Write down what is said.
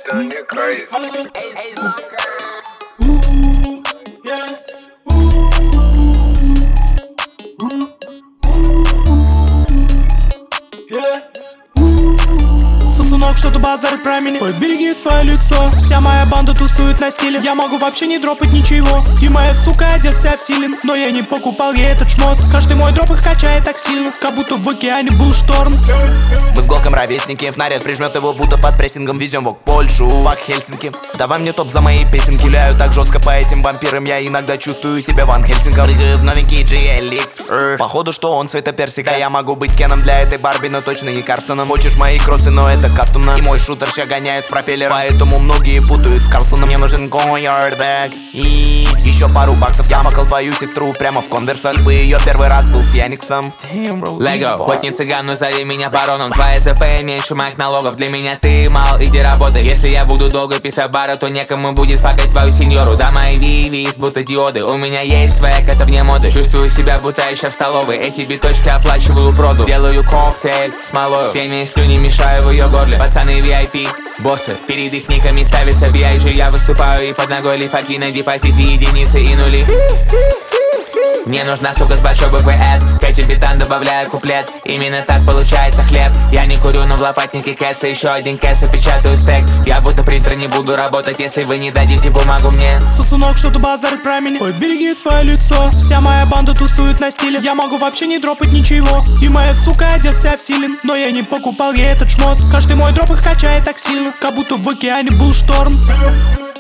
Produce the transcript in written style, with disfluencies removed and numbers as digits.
done you crazy. Сосунок, что-то базарит про меня. Ой, береги свое лицо. Вся моя банда тусует на стиле. Я могу вообще не дропать ничего. И моя сука одет вся в силен. Но я не покупал ей этот шмот. Каждый мой дроп их качает так сильно, как будто в океане был шторм. Мы с Глоком ровесники. Снаряд прижмет его будто под прессингом. Везем его к Польшу, фак Хельсинки. Давай мне топ за мои песенки. Гуляю так жестко по этим вампирам. Я иногда чувствую себя Ван Хельсингом. Прыгаю в новенький GLX. Походу, что он цвета персика. Я могу быть Кеном для этой Барби, но точно не Карсоном. Хочешь мои кроссы, но это кастомно. И мой шутер ща гоняет с пропеллера. Поэтому многие путают с Карлсоном. Мне нужен Goyard и еще пару баксов. Я макал твою сестру прямо в конверсах. Типа ее первый раз был с Яниксом. Лего, хоть не цыган, но зови меня бароном. Твоя ЗП меньше моих налогов. Для меня ты мал, иди работай. Если я буду долго писать бара, то некому будет факать твою сеньору. Да, мои вивис, будто диоды. У меня есть свек, это вне моды. Чувствую себя, будто еще в столовой. Эти биточки оплачиваю проду. Делаю коктейль с малою. Всеми слюни мешаю в ее горле. Пацаны VIP, боссы, перед их никами ставится BIG. Я выступаю и под ногой лифаки на депозите единицы и нули. Мне нужна сука с большой буквы S. Кэти битан добавляю куплет. Именно так получается хлеб. Я не курю, но в лопатнике кэса. Еще один кэс и печатаю стек. Я будто принтер, не буду работать, если вы не дадите бумагу мне. Сосунок, что-то базарит про меня. Ой, береги свое лицо. Вся моя банда тусует на стиле. Я могу вообще не дропать ничего. И моя сука одет вся в силен. Но я не покупал ей этот шмот. Каждый мой дроп их качает так сильно, как будто в океане был шторм.